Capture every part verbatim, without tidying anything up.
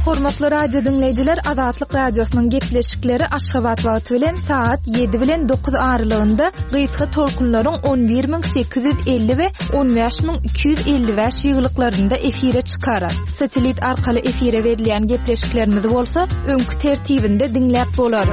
Hormatly radio dinleyijiler, Azatlyk radiosynyň gepleşikleri Aşgabat wagty bilen saat ýedi bilen dokuz aralygynda gysga tolkunlaryň on bir min sekiz ýüz elli we on beş min iki ýüz elli beş ýyglyklarynda efire çykarar. Satelit arkaly efire berilýän gepleşiklerimiz bolsa, öňkü tertibinde dinläp bolar.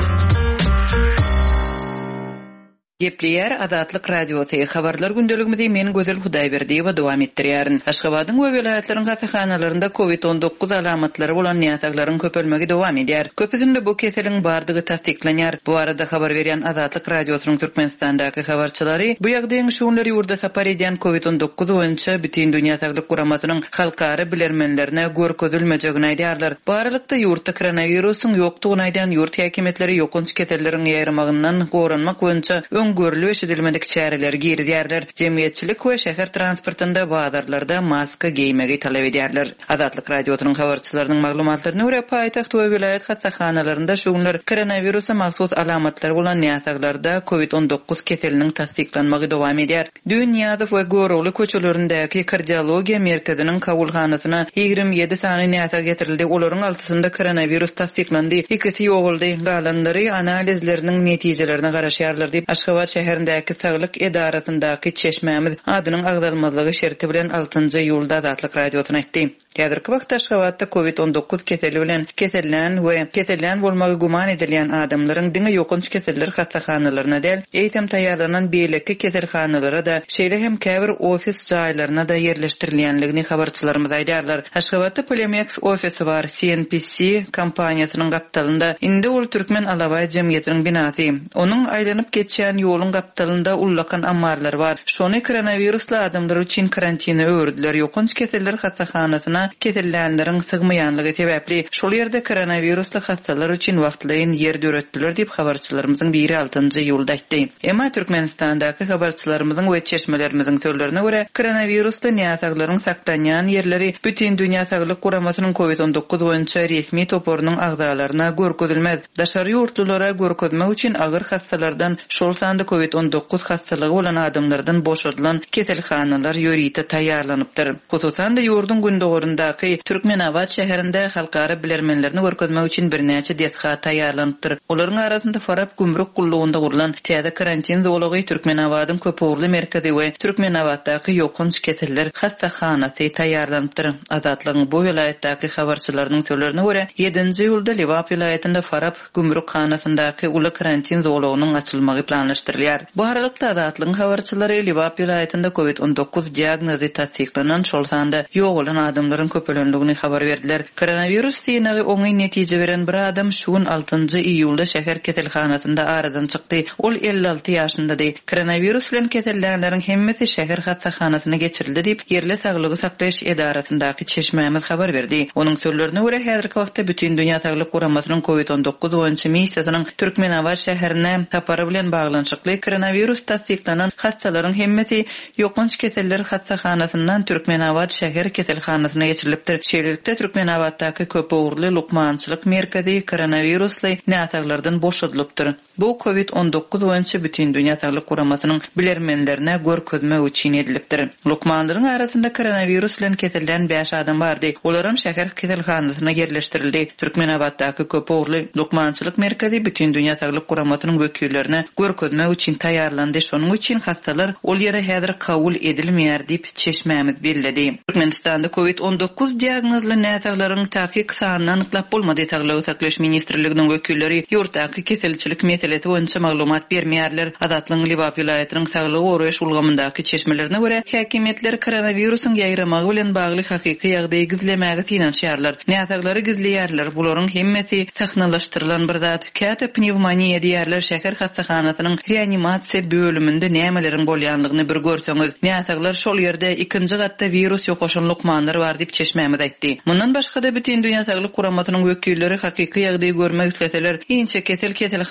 Gepleyer Azatlyk radiosy habarlar gündeligimizi men Gözel Hudaýberdi we dowam etdirýärin. Aşgabatyň we welaýatlaryň gatyhanalarynda covid on dokuz alamatlary bolan ýasaklaryň köpelmegi dowam edýär. Köpüsinde bu keseliň bardygy tasdiklanýar. Bu arada habar berýän Azatlyk radiosynyň Türkmenistandaky habarçylary bu ýagdaýyň şuňlary ýurda sapar edýän covid on dokuz boýunça bütün dünýä saglyk guramasynyň halkary bilermenlerine görkezilmejegini aýdýarlar. Baralykda ýurtda koronawirusyň ýokdugyny aýdan ýurt häkimetleri ýokunç ketelleriniň ýaýrymagyndan goranmak boýunça görülü eşidilmedik çäreler girdiyarlar. Jemgyýetçilik we şäher transportynda bazarlarda maska giýmegi talap edýärler. Azatlyk radiosynyň habarçylarynyň maglumatlaryna görä paýtaxt we vilayet hastaxanalarynda şuňlar koronawirusa mahsus alamatlary bolan ýasaklarda covid on dokuz keseliniň tasdiklanmagy dowam edýär. Dünýäde we Gorowly köçelerindäki kardiologiýa merkeziniň kabulhanasyna ýigrimä ýedi sany ýasak getirildi. Olaryň altysynda koronawirus tasdiklandy. Ikisi ýoguldy. Galanlary analizleriniň netijelerine garaşýarlar diýip Aşgabat şäherindäki saglyk edarasyndaky çeşmämiz adynyň agdalmazlygy şerti bilen altıncı ýylda Azatlyk radiosyna aýtdy. Häzirki wagtda Aşgabatda covid on dokuz keseli bilen kesellän we kesellän bolmagy guman edilýän adamlaryň diňe ýokunç keseller hastaxanalaryna däl eýtem taýýarlanan beýleki keselxanalara da şeýle hem käbir ofis jaýlaryna da ýerleşdirilýänligini habarçylarymyz aýdýarlar. Aşgabatda Polymex ofisi bar C N P C kompaniýasynyň gapdalynda indi ol Türkmen Alaway jemgyýetiniň binasy. Onuň aýlanyp geçýän ýoluň gapdalynda ullakan ammarlar bar. Şonu koronavirusly adamlar üçin karantini öwürdiler. Ýokunç keseller hastaxanasyna kesellänleriň sygmaýanlygy sebäpli şol ýerde koronavirusly hastalar üçin wagtlaýyn ýer döretdiler diýip habarçylarymyzyň biri altıncı ýylda aýtdy. Emma Türkmenistandaky habarçylarymyzyň we çeşmelerimizin sözlerine görä koronavirusly ýasaklaryň saklanýan ýerleri bütün dünýä saglyk guramasynyň covid on dokuz boýunça resmi toporunyň agdalaryna görkezilmez. Daşary ýurtlulara görkezmek üçin agyr hastalardan şol sanda covid on dokuz hastalygy bolan adamlardan boşadylan keselhanalar ýörite taýýarlanypdyr. Hususan da ýurdun gündogorundaky Türkmenabad şäherinde halkary bilermenlerini görkezmek üçin birnäçe desha taýýarlanypdyr. Olaryň arasynda Farap gümrük gullugynda gurulan täze karantin zowlagy Türkmenabadyň köpürli merkezi we Türkmenabaddaky ýokunç keseller hastaxanasy taýýarlanypdyr. Azatlygyň bu vilayetdaky habarçylarynyň sözlerine görä ýedinji ýylda Liwap vilayetinde Farap gümrük hanasyndaky uly karantin zowlagynyň açylmagy planlaşdyrylýar. Bu aralykda Azatlygyň habarçylary Liwap vilayetinde covid on dokuz diagnozy tasdiklanan şol sanda ýok bolan adamlaryň köpelendigini habar berdiler. Koronavirus synagy oňy netije beren bir adam şuň altıncı iýulda şäher keselhanasynda aradan çykdy. Ol elli alty ýaşyndady. Koronavirus bilen kesellänleriň hemmesi şäher hastaxanasyna geçirildi diýip ýerli saglygy saklaýaş edarasyndaky çeşmämiz habar berdi. Onuň sözlerine görä häzirki wagtda bütün dünýä saglyk guramasynyň covid on dokuz boýunça missiýasynyň Türkmenabad şäherine tapary bilen baglanşykly koronavirus tasdiklanan hastalaryň hemmesi ýokunç keseller hastaxanasyndan Türkmenabad şäher keselhanasyna geçirilipdir. Şeýlelikde Türkmenabaddaky köpürli lukmançylyk merkezi koronavirusly näsaglardan boşadylypdyr. Bu covid on dokuz boýunça bütün dünýä saglyk guramasynyň bilermenlerine görkezmek üçin edilipdir. Lukmanlaryň arasynda koronavirus bilen kesellän beş adam bardy. Olaryň şäher keselhanasyna ýerleşdirildi. Türkmenabaddaky köpürli lukmançylyk merkezi bütün dünýä saglyk guramasynyň wekillerine görkezmek üçin taýýarlandy. Şonuň üçin hastalar ol ýere häzir kabul edilmeýär diýip çeşmämiz bellädi. Türkmenistanda covid on dokuz diagnozly näsaklaryň tahqiq sanyny anyklap bolmady. Saglyk saklaş ministrliginiň wekilleri ýurtdaky keselçilik meselesi boýunça maglumat bermeýärler. Azatlygyň Liwap vilayetiniň saglyk goraýaş ulgamyndaky çeşmelerine görä häkimetler koronawirusyň ýaýramagy bilen bagly hakyky ýagdaýy gizlemäge tinanşýarlar. Näsaklary gizleýärler. Bularyň hemmesi sahnalaşdyrylan bir zat. Käte pnevmoniýa diýerler. Şäher hastaxanasynyň reanimasiýa bölüminde nämeleriň bolýanlygyny bir görseňiz. Näsaklar şol ýerde ikinji gatda virus ýokaşan lukmanlar bar diýip çeşmämiz aýtdy. Mundan başga da bütün dünýä saglyk guramasynyň wekilleri hakyky ýagdaýy görmek isleseler, inçe kesel keselhanasyna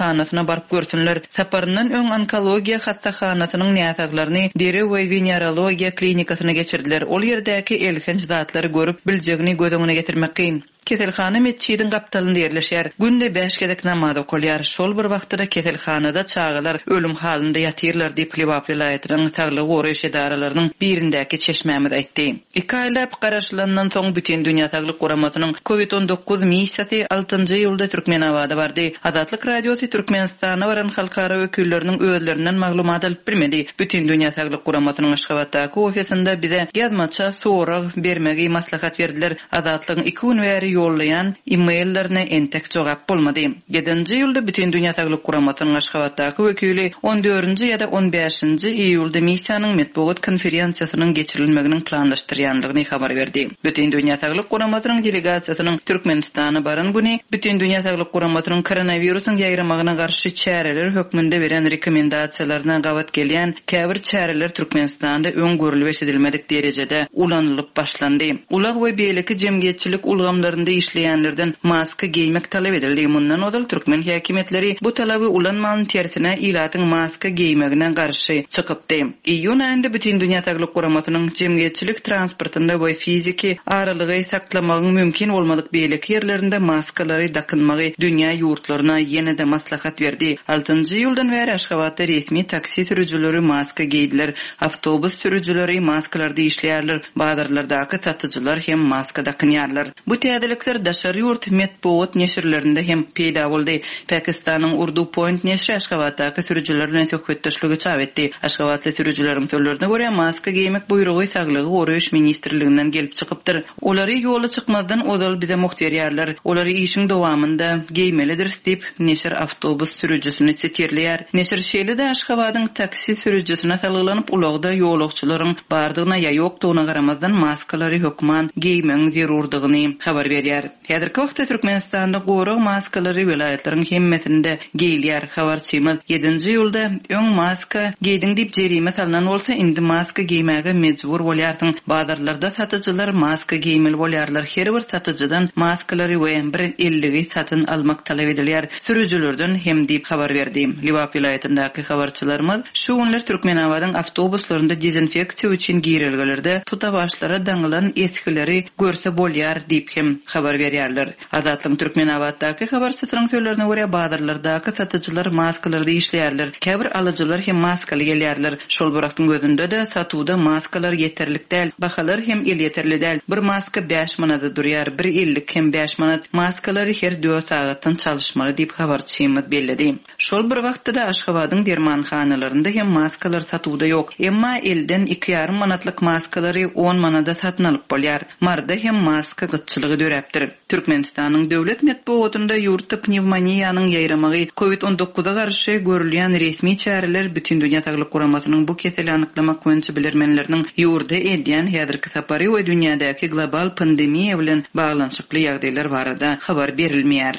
ýurtlaryna baryp görsünler. Saparyndan öň onkologiýa hastaxanasynyň näsaglaryny deri we venerologiýa klinikasyna geçirdiler. Ol ýerdäki elhenç zatlary görüp biljegini göz getirmek kyn. Keselhana meçhidin gaptalynda ýerleşýär. Günde beş gezek namaz okulýar. Şol bir wagtda keselhanada çağılar ölüm halynda ýatyrlar diýip Liwap vilayatynyň saglyk goraýş edaralarynyň birindäki çeşmämiz aýtdy. Iki aýlap garaşlandan soň bütün dünýä saglyk goramasynyň covid on dokuz missiýasy altynjy ýylda Türkmenabada bardy. Azatlyk radiosy Türkmenistana baran halkara ökülleriniň özlerinden maglumat alyp bilmedi. Bütün dünýä saglyk goramasynyň Aşgabatdaky ofisinde bize ýazmaça sorag bermegi maslahat berdiler. Azatlygyň iki gün bäri ýollayan e-maillerine entek jogap bolmady. yedinji ýylda bütün dünýä saglyk goramasynyň Aşgabatdaky öküli on dördünji ýa-da on beşinji iýulda missiýanyň metbuat konferensiýasynyň geçirilmegini planlaşdyrýanlygyny habar berdi. Bütün dünýä saglyk goramasynyň delegasiýasynyň Türkmenistana baran güni bütün dünýä saglyk goramasynyň koronawirusyň ýaýramagyna garşy çäreler hökmünde beren rekomendasiýalaryna gawat gelýän käbir çäreler Türkmenistanda öňgörülip eşidilmedik derejede ulanylyp başlandy. Ulag we beýleki jemgyýetçilik ulgamlarynda işleýänlerden maska giýmek talap edildi. Mundan odal Türkmen häkimetleri bu talaby ulanmagyň tersine ilatyň maska giýmegine garşy çykypdy. Iýun aýynda bütün dünýä saglyk goramasynyň jemgyýetçilik transportynda we fiziki aralygy saklamagyň mümkin bolmadyk beýleki ýerlerinde maskalary dakynmagy dünýä ýurtlaryna ýene-de maslahat berdi. altynjy ýyldan bäri Aşgabatda resmi taksi sürüjüleri maska giýdiler. Awtobus sürüjüleri maskalarda işleýärler. Bazarlardaky satyjylar hem maska dakynýarlar. Bu täzelikler daşary ýurt metbuat neşirlerinde hem peýda boldy. Pakistanyň Urdu Point neşri Aşgabatdaky sürüjüler bilen söhbetdeşligi çap etdi. Aşgabatly sürüjüleriň sözlerine görä maska giýmek buyrugy saglygy goraýş ministrliginden gelip çykypdyr. Olary ýola çykmazdan odal bize muhtar ýerler. Olary işiň dowamında giýmelidir diýip neşir awtobus sürüjüsini setirleýär. Neşir şeýle-de Aşgabatyň taksi sürüjüsine salgylanyp ulagda ýolagçylaryň bardygyna ýa ýokdugyna garamazdan maskalary hökman giýmeň zerurdygyny habar berýär. Häzirki wagtda Türkmenistanda gorak maskalary vilayatlaryň hemmesinde giýilýär. Habarçymyz yedinji ýylda öň maska giýdiň diýip jerime salynan bolsa indi maska giýmege mejbur bolýarsyň. Bazarlarda satyjylar maska giýmeli bolýarlar. Her bir satyjydan maskalary we bir elligi satyn almak talap edilýär. Sürüjülerden hem diýip habar berdi. Liwap vilayatyndaky habarçylarymyz şu günler Türkmenabatyň awtobuslarynda dezinfeksiýa üçin giýrilgelerde tuta başlara daňylan eskileri görse bolýar diýip hem habar berýärler. Azatlyň Türkmenabatdaky habarçysynyň sözlerine görä bazarlardaky satyjylar maskalarda işleýärler. Käbir alyjylar hem maskaly gelýärler. Şol bıraktyň gözünde de satuwda maskalar ýeterlik däl, bahalar hem el ýeterli däl. Bir maska beş manat durýar, bir ellik hem beş manat. Maskalary her dört saatdan çalışmaly diýip habarçymyz belledi. Şol bir wagtda da Aşgabatyň dermanxanalarynda hem maskalar satuwda ýok. Emma elden iki ýarym manatlyk maskalary on manada satyn alyp bolýar. Marda hem maska gytçylygy döräpdir. Türkmenistanyň döwlet metbuatynda ýurtda pnevmoniýanyň ýaýramagy covid on dokuza garşy görülýän resmi çäreler bütün dünýä saglyk goramasynyň bu keseli anyklamak boýunça bilermenleriniň ýurda edýän häzirki sapary we dünýädäki global pandemiýa bilen baglanyşykly ýagdaýlar barada habar berilmeýär.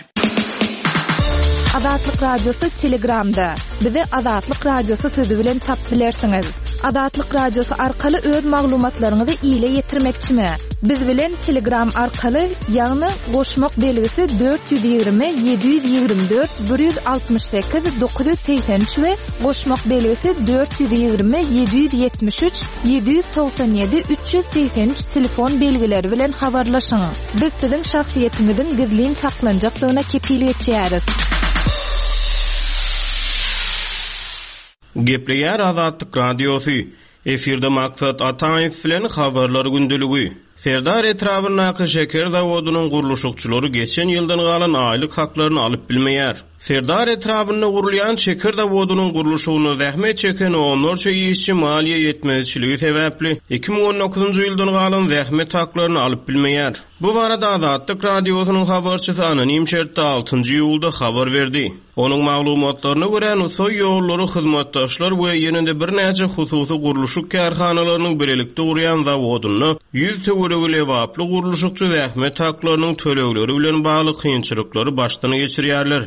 Azatlyk radiosu Telegramda. Bizi Azatlyk radiosu sözü bilen tap bilersiňiz. Azatlyk radiosu arkaly öz maglumatlaryňyzy ýyla ýetirmekçimi? Biz bilen Telegram arkaly ýagny goşmak belgisi dört yüz ýigirme yedi yüz ýigirme dört bir yüz altmış sekiz dokuz yüz seksen üç we goşmak belgisi dört yüz ýigirme yedi yüz ýetmiş üç yedi yüz doksan ýedi üç yüz seksen üç telefon belgileri bilen habarlaşyň. Biz siziň şahsiýetiňiziň gizlin saklanjakdygyna kepillik etýäris. Gepleýär Azatlyk radiosu. Efirde maksat Ataýew bilen habarlar gündeligi. Serdar etrafyndaky şeker zawodynyň guruluşçylary geçen ýyldan galan aýlyk haklaryny alyp bilmeýär. Serdar etrafynda gurulýan şeker zawodynyň guruluşyna zähmet çeken onlarça işçi maliýe ýetmezçiligi sebäpli iki ming on dokuzunjy ýyldan galan zähmet haklaryny alyp bilmeýär. Bu barada Azatlyk radiosynyň habarçysy anonim şertde altynjy ýylda habar berdi. Onuň maglumatlaryna görä Nusoy ýollary hyzmatdaşlar we ýene-de bir näçe hususy guruluşyk kärhanalarynyň birlikde urýan zawodyny ýüz töweregile waply guruluşçy zähmet haklarynyň tölegleri bilen bagly kynçylyklary başdan geçirýärler.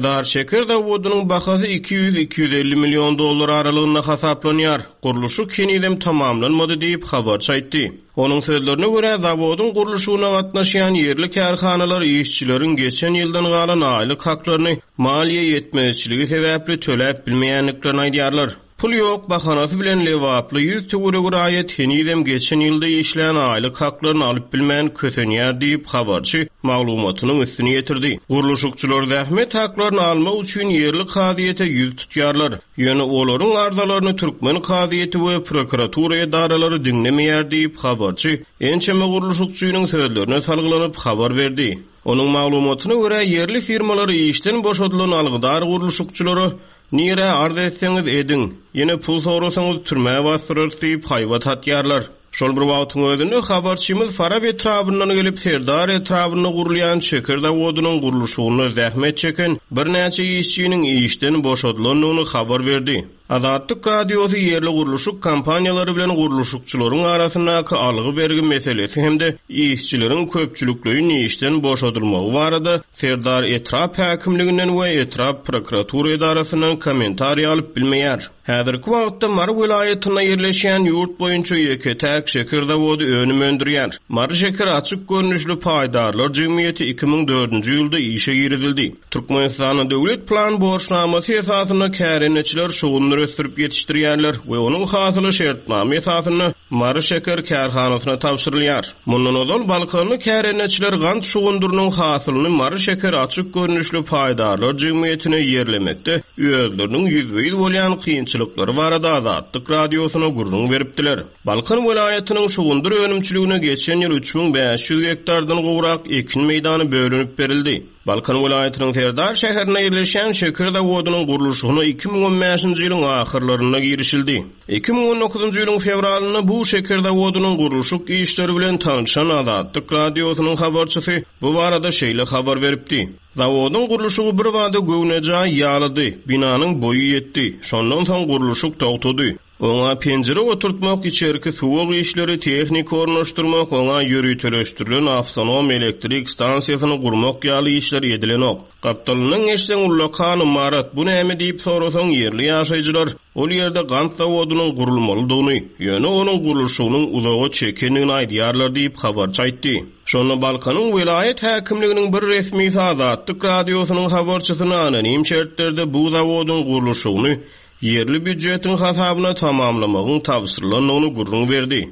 Serdar Şeker zawodunyň bahasy iki yüz iki yüz elli milyon dollar aralygynda hasaplanýar. Guruluşy kenidem tamamlanmady diýip habar çaýtdy. Onuň sözlerine görä zawodyň guruluşyna gatnaşýan yerli kärhanalar işçileriň geçen ýyldan galan aýlyk haklaryny maliýe ýetmezçiligi sebäpli töläp bilmeýänliklerini aýdýarlar. Pul yok bahanasy bilen lewaply ýüz töwere gurayet henidem geçen ýylda işlän aýlyk haklaryny alyp bilmän kösenýär diýip habarçy maglumatynyň üstüne ýetirdi. Guruluşçular zähmet haklaryny almak üçin yerli kaziýete ýüz tutýarlar. Ýöne olaryň arzalaryny türkmen kaziýeti we prokuratura edaralary diňlemeýär diýip habarçy ençeme guruluşçunyň sözlerine salgylanyp habar berdi. Onuň maglumatyna görä yerli firmalary işden boşadylan algydar guruluşçulary nire arz etseňiz edin, ýene pul sorasaňyz türmäge bastyryr diýip haýbat hatýarlar. Şol bir wagtyň özünde habarçymyz Farab etrabyndan gelip Serdar etrabyna gurulýan şeker zawodunyň guruluşyny zähmet çeken bir näçe işçiniň işden boşadylynyny habar berdi. Azatlyk radiosy yerli guruluşyk kampaniýalary bilen guruluşçylaryň arasyndaky algy bergi meselesi hemde işçileriň köpçülikliğini işden boşadylmagy barada Serdar etrap häkimliginden we etrap prokuratura edarasyndan kommentariýa alyp bilmeýär. Häzirki wagtda Mar welaýatyna ýerleşýän ýurt boýunça ýeke-täk şeker zawody önüm öndürýär. Mar şeker açyk görnüşli paýdarlar jemgyýeti iki ming dördünji ýylda işe girildi. Türkmenistanyň döwlet plan borçnamasy esasyna kärençiler şugunly ösürüp ýetişdirýärler we onuň hasyly şertname esasyna Mar şeker kärhanasyna tapşyrylýar. Mundan ozal balkanly kärençiler gant şugundurynyň hasylyny Mar şeker açyk görnüşli paýdarlar jemgyýetine ýerlemekde özleriniň ýüzbeýiz bolýan kynçylyklary barada Azatlyk radiosyna gurrun beripdiler. Balkan welaýatynyň şugundur önümçiligine geçen ýyl üç bin beş ýüz hektardan gowrak ekin meýdany bölünip berildi. Balkan welaýatynyň Serdar şäherine ýerleşen şeker zawodunyň guruluşyna iki ming on beşinji ýylyň ahyrlarynda girişildi. iki ming on dokuzunji ýylyň fevralyna bu şeker zawodunyň guruluşyk işleri bilen tanışan Azatlyk radiosynyň habarçysy bu barada şeýle habar beripdi. Zawodyň guruluşy bir wada göwnäje ýalydy, binanyň boýu ýetdi. Şondan soň guruluşyk togtady. Oňa penjere oturtmak, içerki suwak işleri tehnik ornaşdyrmak, oňa ýürütüleşdirilen awtonom elektrik stansiýasyny gurmak ýaly işler edilenok. Gapdalynyň eşden ullakan marat bu näme diýip sorasaň yerli ýaşaýjylar ol ýerde gant zawodunyň gurulmalydygyny, ýöne onuň guruluşynyň uzaga çekendigini aýdýarlar diýip habar çaýtdy. Şonu Balkanyň welaýet häkimliginiň bir resmi Azatlyk radiosynyň habarçysyna anonim şertlerde bu zawodyň guruluşyny yerli büdjetiň hasabyna tamamlamagyň tapşyrylanyny gurrun berdi.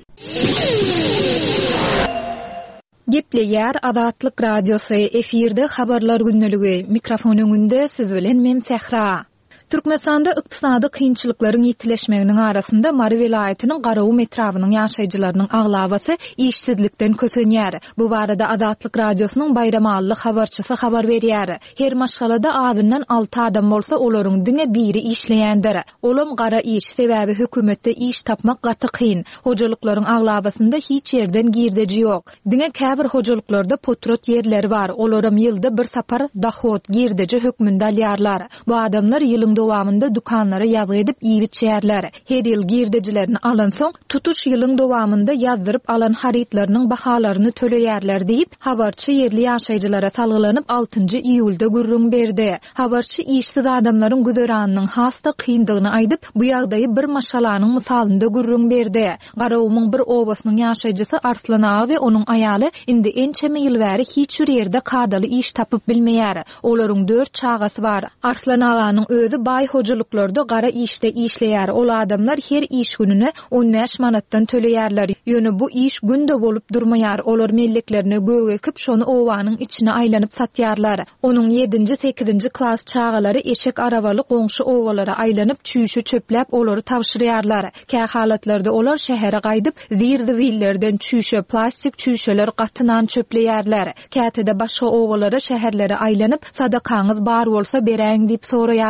Gepleýär Azatlyk radiosy efirde habarlar günneligi. Mikrofon öňünde siz bilen men Sehra. Türkmenistanda ykdysady kynçylyklaryň ýetileşmeginiň arasynda Mar welaýatynyň Garaw etrabynyň ýaşaýjylarynyň aglabasy işsizlikden kösenýär. Bu barada Azatlyk radiosynyň bayramallyk habarçysy habar berýär. Her maşgalada adından alty adam bolsa olaryň diňe biri işleýändir. Olam gara iş sebäbi hökümetde iş tapmak gaty kyn. Hojalyklaryň aglabasynda hiç ýerden girdeji ýok. Diňe käbir hojalyklarda potrot ýerleri bar. Olaram ýylda bir sapar dahot girdeji hökmünde alýarlar. Bu adamlar ýylyň dowamında dukanlara ýazgy edip ýigitçärler. Her ýyl girdejilerini alan soň tutuş ýylyň dowamında ýazdyryp alan haritlarynyň bahalaryny töleýärler diýip habarçy yerli ýaşaýjylara salgylanyp altynjy iýulda gurrun berdi. Habarçy işsiz adamlaryň güzeranynyň hasta kyndygyny aýdyp bu ýagdaýy bir maşalanyň misalynda gurrun berdi. Garawmyň bir obasynyň ýaşaýjysy Arslan ağa we onuň aýaly indi ençeme ýyl bäri hiç bir ýerde kadaly iş tapyp bilmeýär. Olaryň dört çagasy bar. Arslan aganyň özü bay hojalyklarda gara işte işleýär. Ol adamlar her iş gününe on beş manatdan töleýärler. Ýöne bu iş günde bolup durmaýar. Olar melleklerine göge ekip şonu owanyň içine aýlanyp satýarlar. Onuň ýedinji sekizinji klass çagalary eşek arabaly goňşy owalara aýlanyp çüýşü çöpläp olary tapşyrýarlar. Kä halatlarda olar şähere gaýdyp zirdi willerden çüýşe plastik çüýşeler gatynan çöpleýärler. Kätede başga owalara şäherlere aýlanyp sadakaňyz bar bolsa beräň diýip soraýarlar.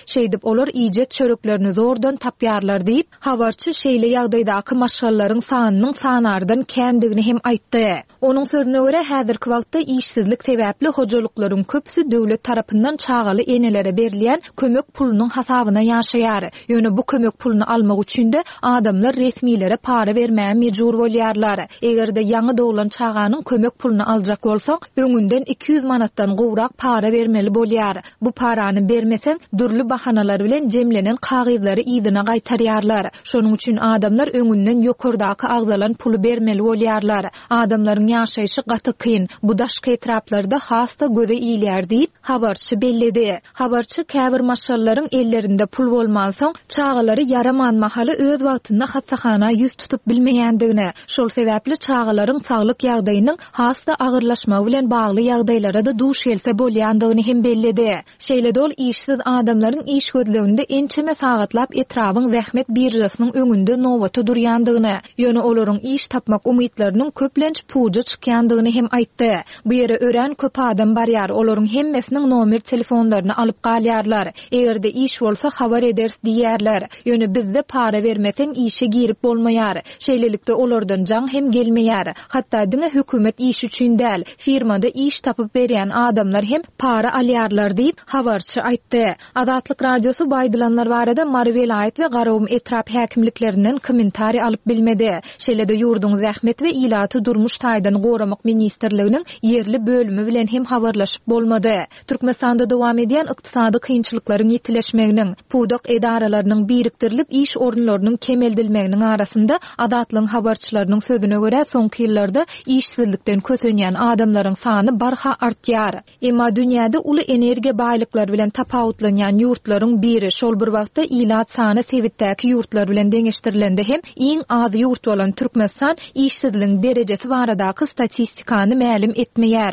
Şeýdip olar ijet çöreklerini zordan tapýarlar diýip, habarçy şeýle ýagdaýdaky maşgallaryň sanynyň sanardan kändigini hem aýtdy. Onuň sözüne görä, häzirki wagtda işsizlik sebäpli hojalyklaryň köpüsi döwlet tarapyndan çagaly enelere berilýän kömek pulunyň hasabyna ýaşaýar. Ýöne bu kömek puluny almak üçin de adamlar resmiýlere para bermäge mejbur bolýarlar. Egerde ýangy doglan çaganyň kömek puluny aljak bolsaň, öňünden iki yüz manatdan gowrak para bermeli bolýar. Bu parany bermesen, dürli bahanalar bilen jemlenen kagyzlary ýzyna gaýtarýarlar. Şonuň üçin adamlar öňünden ýokardaky agzalan pulu bermeli bolýarlar. Adamlaryň ýaşaýşy gaty kyn, bu daşky etraplarda hasta göze iýilýär diýip habarçy bellidi. Habarçy käbir maşgallaryň ellerinde pul bolmansoň, çagalary yaraman mahaly öz wagtynda hassahana ýüz tutup bilmeýändigini, şol sebäpli çagalaryň saglyk ýagdaýynyň hasta agyrlaşmagy bilen bagly ýagdaýlara da duş gelse bolýandygyny hem bellidi. Şeýle dol işsiz adamlaryň iş gözleginde ençeme sagatlap etrabyň zähmet birjasynyň öňünde nowata durýandygyny, ýöne olaryň iş tapmak umytlarynyň köplenç puja çykýandygyny hem aýtdy. Bu ýere ören köp adam barýar, olaryň hemmesiniň nomer telefonlaryny alyp galýarlar. Egerde iş bolsa habar eders diýerler. Ýöne bizde para bermesen işe girip bolmaýar. Şeýlelikde olardan jaň hem gelmeýär. Hatda diňe hökümet iş üçin däl, firmada iş tapyp berýän adamlar hem para alýarlar diýip habarçy aýtdy. Adatlyk radiosu baýdylanlar barada Mary vilayet we Garawum etrap häkimliklerinden kommentari alyp bilmedi. Şeýlede ýurduň zähmet we ilaty durmuş taýdan goramak ministrliginiň yerli bölümi bilen hem habarlaşyp bolmady. Türkmenistanda dowam edýän ykdysady kynçylyklaryň ýetileşmeginiň, pudak edaralarynyň birikdirilip iş orunlarynyň kemeldilmeginiň arasynda adatlyň habarçylarynyň sözüne görä soňky ýyllarda işsizlikden kösenýän adamlaryň sany barha artýar. Emma dünýäde uly energiýa baýlyklary bilen tapawutlanýan ýurtlaryň biri şol bir wagtda ilat sany Sewitdäki ýurtlar bilen deňeşdirilende hem iň az ýurt bolan Türkmenistan işsizligiň derejesi baradaky statistikany ma'lum etmeýär.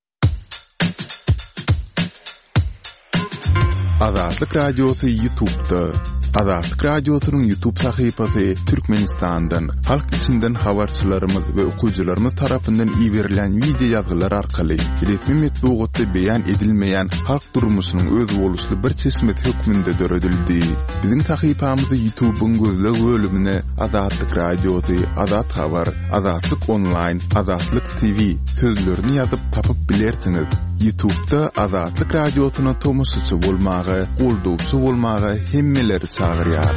Azatlyk radiosu YouTube'da. Azatlyk radiosynyň YouTube sahypasy Türkmenistandan, halk içinden habarçylarymyz we okuwçylarymyz tarapyndan iýerilen video ýazgylar arkaly resmi metbuatda beýan edilmeýän halk durmuşynyň öz boluşly bir çeşmet hökmünde döredildi. Biziň sahypamyzy YouTube'un gözleg bölümine Azatlyk radiosu, Azat habar, Azatlyk online, Azatlyk T V sözlerini ýazyp tapyp bilersiňiz. YouTube'da Azatlyk radiosyna tomusçy bolmagy, goldowçy bolmagy hemmeleri çagyrýar.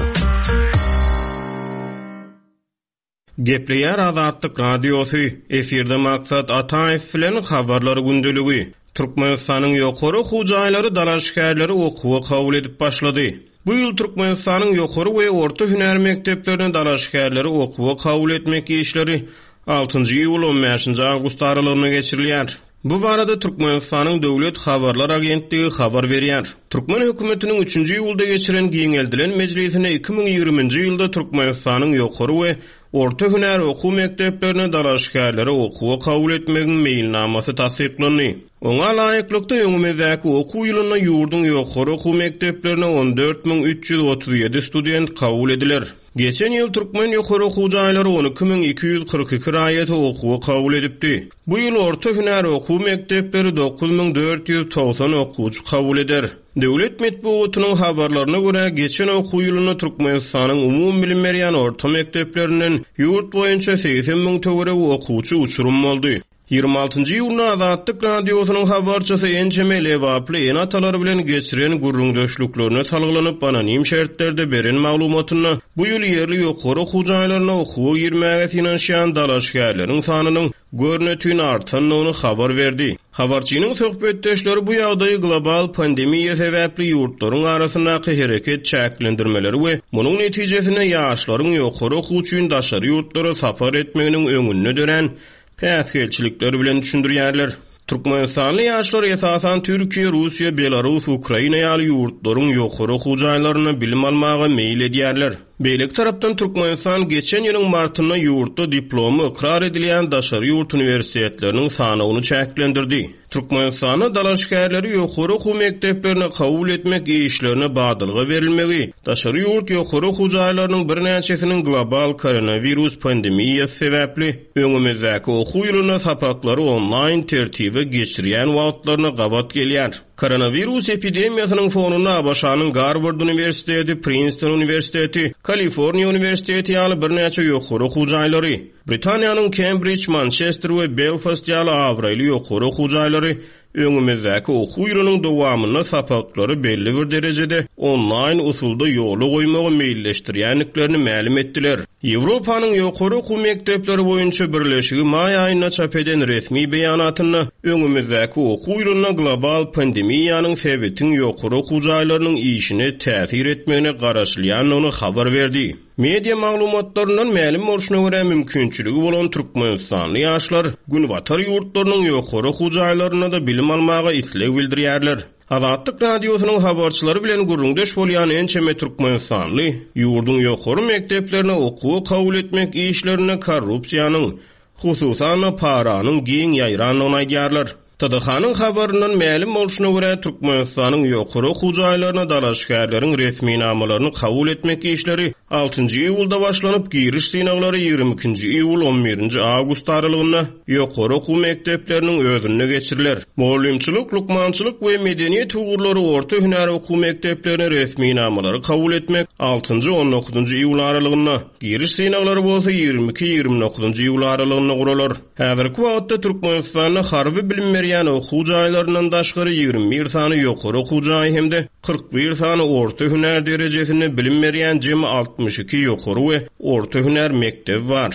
Gepleýär Azatlyk radiosu, efirde maksat Ataýew bilen habarlary gündeligi. Türkmenistanyň ýokary hujaýlary dalaşkärleri okuwy kabul edip başlady. Bu ýyl Türkmenistanyň ýokary we orta hüner mekdeplerine dalaşkärleri okuwy kabul etmek işleri altynjy ýyl on beşinji awgust aralygyna geçirilýär. Bu barada Türkmenistanyň döwlet habarlar agentligi habar berýär. Türkmen hökümetiniň üçünji ýylda geçiren giňeldilen mejlisine iki ming ýigrimiji ýylda Türkmenistanyň ýokary we orta hüner okuw mekdeplerine dalaşkärleri okuwy kabul etmegiň meýilnamasy tasdiklandy. Oňa laýyklykda öňümizdäki okuw ýylyna ýurdun ýokary okuw mekdeplerine on dört bin üç ýüz otuz ýedi student kabul ediler. Geçen ýyl Türkmen ýokary okuw jaýlary on iki bin iki ýüz kırk iki raýaty okuwy kabul edipdi. Bu ýyl orta hüner okuw mekdepleri dokuz bin dört ýüz togsan okuwçy kabul eder. Döwlet metbuatynyň habarlaryna görä geçen okuw ýylyna Türkmenistanyň umum bilim berýän orta mekdeplerinden ýurt boýunça seksen bin töwere okuwçy uçurum boldy. ýygrimi altynjy ýylyna Azatlyk radiosynyň habarçysy ençeme lewaply en atalar bilen geçiren gurrundaşlyklaryna talgylanyp anonim şertlerde beren maglumatyny bu ýyl ýerli ýokary hujaýlaryna okuwy girmäge finansiýan dalaşgärleriň sanynyň görnetini artanyny habar berdi. Habarçynyň söhbetdeşleri bu ýagdaýy global pandemiýa sebäpli ýurtlaryň arasyndaky hereket çäklendirmeleri we munyň netijesinde ýaşlaryň ýokary okuwçyň daşary ýurtlara sapar etmeginiň öňüne dören päsgelçilikleri bilen düşündirýärler. Türkmenistanly ýaşlar esasan Türkiýe, Russiýa, Belarus, Ukraina ýaly ýurtlaryň ýokary hujaýlaryna bilim almagy meýil edýärler. Beýlek tarapdan Türkmenistan geçen ýylyň martyna ýurtda diplomy ikrar edilýän daşary ýurt universitetleriniň sanyny çäklendirdi. Türkmenistana dalaşkärleri ýokary okuw mekdeplerine kabul etmek işlerine badylgy berilmegi, daşary ýurt ýokary hujaýlarynyň bir näçesiniň global koronavirus pandemiýasy sebäpli öňümizdäki okuw ýylyna sapaklary online tertibe geçirýän wagtlaryna gabat gelýär. Koronavirus epidemiýasynyň fonunda Başanyň Harvard Universiteti, Princeton Universiteti, Kaliforniya Universiteti ýaly birnäçe ýokary hujaýlary, Britaniýanyň Cambridge, Manchester we Belfast ýaly awraýly ýokary hujaýlary öňümizdäki okuw ýylynyň dowamyna sapaklary belli bir derejede online usulda ýoly goýmagy meýilleşdirýänliklerini ma'lum etdiler. Ýewropanyň ýokary okuw mekdepleri boýunça birleşigi may aýyna çap eden resmi beýanatyny öňümizdäki okuw ýylyna global pandemiýanyň sebäbini ýokary okuw jaýlarynyň işine täsir etmegine garaşylýanyny habar berdi. Media maglumatlarynyň ma'lum bolşuna görä mümkinçiligi bolan türkmenistanly ýaşlar günbatar ýurtlarynyň ýokary okuw jaýlaryna da bilim almaga isleg bildirýärler. Azatlyk radiosynyň habarçylary bilen gurrundeş bolýan ençeme türkmenistanly ýurdun ýokary mekdeplerine okuw kabul etmek işlerine korrupsiýanyň, hususan paranyň giň ýaýranyny aýdýarlar. T D H-nyň habarynyň ma'lum bolşuna görä Türkmenistanyň ýokary okuw jaýlaryna dalaşgärleriň resmi namalaryny kabul etmek işleri altynjy iýulda başlanyp giriş synaglary ýygrimi ikinji iýul on birinji awgust aralygyna ýokary okuw mekdepleriniň özüne geçiriler. Mollymçylyk, lukmançylyk we medeniýet ugurlary orta hünär okuw mekdeplerine resmi namalary kabul etmek altynjy on dokuzunji iýul aralygyna, giriş synaglary bolsa ýygrimi iki ýygrimi dokuzunji iýul aralygyna guralar. Häzirki wagtda Türkmenistanyň harby bilim ýani okuw jaýlarynyň daşgary ýygrimi bir sany ýokary okuw jaý hemde kırk bir sany orta hünär derejesini bilim berýän jemi altmış iki ýokary we orta hünär mektep bar.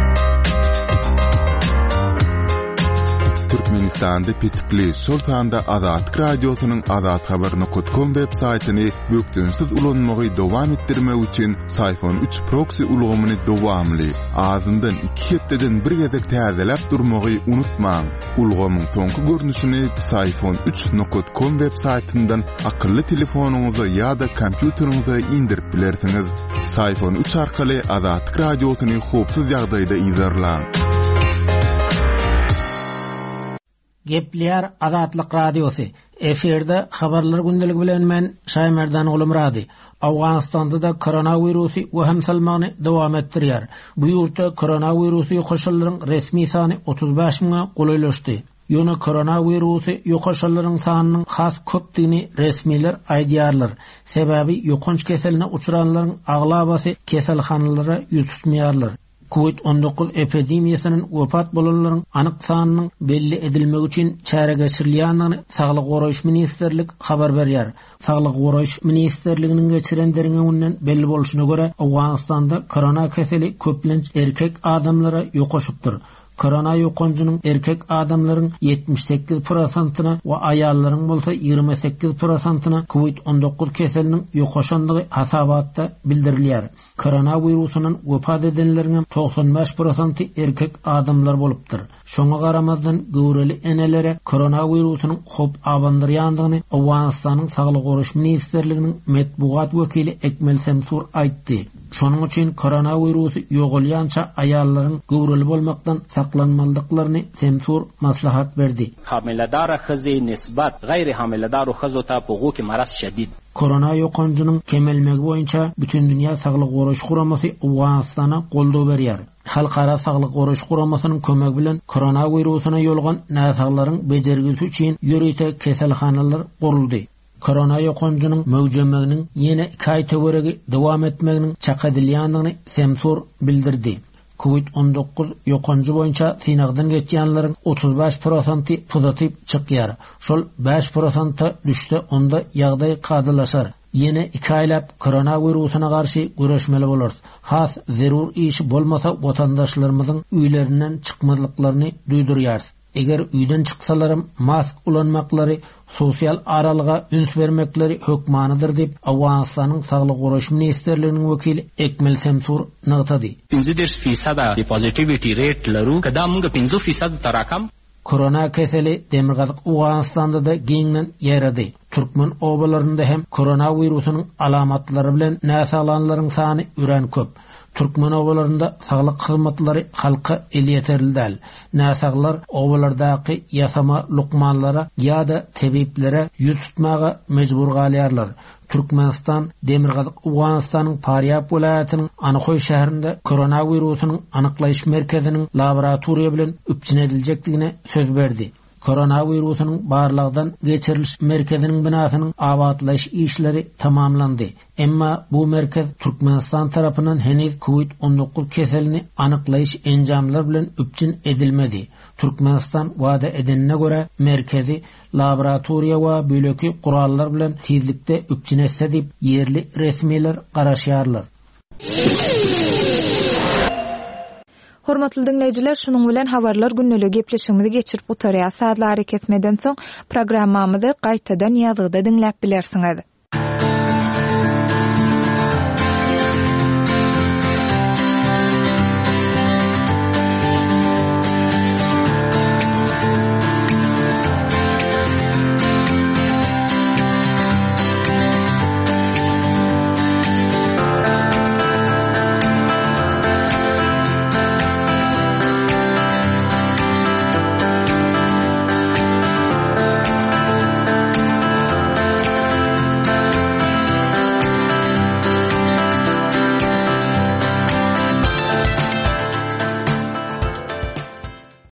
Türkmenistanda Petikli Sultanda Azatlyk radiosynyň Azat habaryny kutkom web saýtyny bökdünsiz ulanmagy dowam etdirmek üçin Sayfon üç proxy ulgamyny dowamly azyndan iki hepdeden bir gezek täzelep durmagy unutmaň. Ulgamyň soňky görnüşini sayfon üç nokta com web saýtyndan akylly telefonuňyza ýa-da kompýuteriňize indirip bilersiňiz. Sayfon üç arkaly Azatlyk radiosyny hopsuz ýagdaýda izlerläň. Gepler Azatlyk radiosu. Eferde habarlar gündelik bilen men Şaymerdan oğlum radi. Awganistanda da koronawirusi waham salmagyny dowam etdirýär. Bu ýurtda koronawirusi ýokaşanlaryň resmi sany otuz beş miňe goýlaşdy. Ýöne koronawirusi ýokaşanlaryň sanynyň has köpdigini resmiler aýdýarlar. Sebäbi ýokanç keseline uçuranlaryň aglabasy keselhanalara ýutmaýarlar. covid on dokuz epidemiýasynyň wafat bolanlaryň anyk sanynyň belli edilmegi üçin çäre geçirilýändigini Saglyk goraýyş ministrligi habar berýär. Saglyk goraýyş ministrliginiň geçirenleriň öňünden belli bolşuna görä Awganistanda korona keseli köplenç erkek adamlara ýokaşypdyr. Korona ýokanjynyň erkek adamlaryň yetmiş sekiz prosentyna we aýallaryň bolsa ýygrimi sekiz prosentyna covid on dokuz keseliniň ýokaşandygy hasabatda bildirilýär. Korona wirusynyň wafat edenleriň doksan beş prosenti erkek adamlar bolupdyr. Şoňa garamazdan göwreli enelere korona wirusynyň hop abandyrýandygyny Awganistanyň Saglyk goraýyş ministrliginiň medbugat wekili Ekmel Semsur aýtdy. Şonuň üçin korona wirusy ýogalýança aýallaryň göwreli bolmakdan saklanmalyklaryny Semsur maslahat berdi. Hamiledara hyzy nisbat gayri hamiledara hyzota huquqi maras şedid. Korona ýokanjynyň kemelmegi boýunça bütün dünýä saglyk goraýyş guramasy Awganistana goldaw berýär. Halkara saglyk goraýyş guramasynyň kömegi bilen korona wirusyna ýolgan näsaglaryň bejergisi üçin ýörüte keselhanalar guruldy. Korona ýokanjynyň möwjemeginiň ýene iki aý töweregi dowam etmeginiň çakadylýandygyny Semsur bildirdi. covid on dokuz ýokanjy boýunça synagdan geçýänleriň otuz beş prosenti pozitiv çykýar. Şol beş prosent düşse onda ýagdaý kadylaşar. Ýene iki aýlap korona wirusyna garşy güreşmeli bolar. Has zerur iş bolmasa watandaşlarymyzyň üýlerinden çykmalyklaryny duýdurýar. Eger üýden çyksalarym mask ulanmaklary, sosial aralyga üns bermekleri hökmanydyr dip Awganistanyň Saglyk goraýyş ministrliginiň wekili Ekmel Semsur nagtady. پنځه فیصد positivity rate laru kada mung پنځه فیصد tarakam korona keseli Demirgazyk Awganistanda da giňden ýeradi. Türkmen obalarynda hem korona wirusynyň alamatlary bilen näsalanlaryň sany üren köp. Türkmen obalarynda saglyk hyzmatlary halka elýeterildi. Näsaglar obalardaky ýasama lukmanlara ýa-da tebiplere ýüz tutmaga mejbur galýarlar. Türkmenistan Demirgazyk Awganistanyň Paryap welaýatynyň Anykoy şäherinde korona wirusynyň anyklaýyş merkeziniň laboratoriýa bilen üpçün ediljekdigine söz berdi. koronawirusynyň barlygdan geçiriliş merkeziniň binasynyň awatlaş işleri tamamlandy. Emma bu merkez Türkmenistan tarapyndan heniz covid on dokuz keselini anyklaýyş enjamlar bilen üpçün edilmedi. Türkmenistan wada edenine göre merkezi laboratoriýa we böleki gurallar bilen tezlikde üpçün etse diýip yerli resmiler garaşýarlar. Hormatly dinleyijiler, şunuň bilen habarlar günnälik gepleşigimizi geçirip otarýar. Saatlar hareket etmeden soň programmamyzy gaýtadan ýazgyda dinläp bilersiňiz.